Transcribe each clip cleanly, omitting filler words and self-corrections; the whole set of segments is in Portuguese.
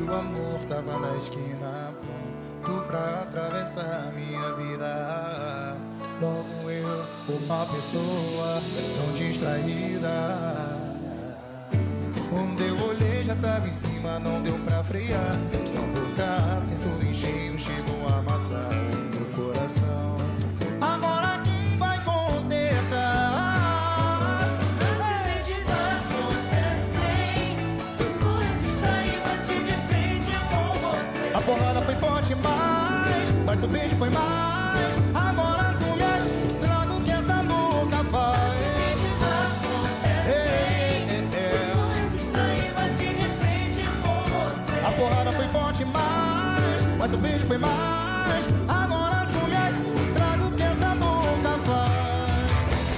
o amor tava na esquina, pronto pra atravessar minha vida. Logo eu, uma pessoa tão distraída. Quando eu olhei já tava em cima, não deu pra frear. Sua boca acertou em cheio, chegou a amassar meu coração. Agora quem vai consertar? Acidentes acontecem, foi sonho de sair, bati de frente com você. A porrada foi forte, mas o beijo foi mais. Agora assume o estrago que essa boca faz. Acidentes acontecem, foi sonho de sair, bati de frente com você. A porrada foi forte, mas o beijo foi mais. Agora assume o estrago que essa boca faz.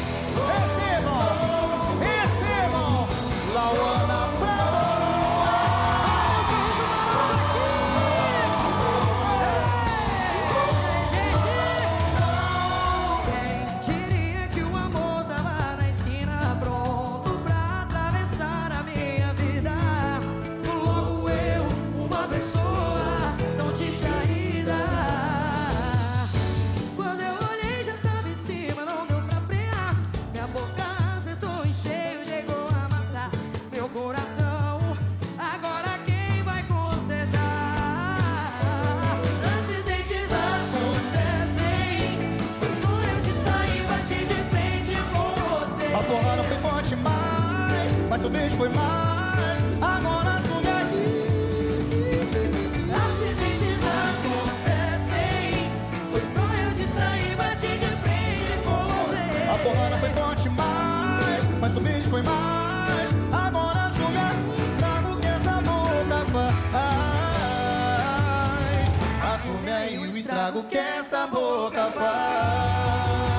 Recebam, Lauana Bravo. Quem diria que o amor tava na esquina, pronto pra atravessar a minha vida. Logo eu, uma pessoa tão distraída. Quando eu olhei já tava em cima, não deu pra frear. Minha boca acertou em cheio, chegou a amassar meu coração. Agora quem vai consertar? Acidentes acontecem, foi sonho de sair, bati de frente com você. A porrada foi forte, mas o beijo foi mais. Agora assume Acidentes acontecem, foi sonho de sair, bati de frente com você. A porrada foi forte, mas o beijo foi mais. Agora assume o estrago que essa boca faz. Assume aí o estrago que essa boca faz.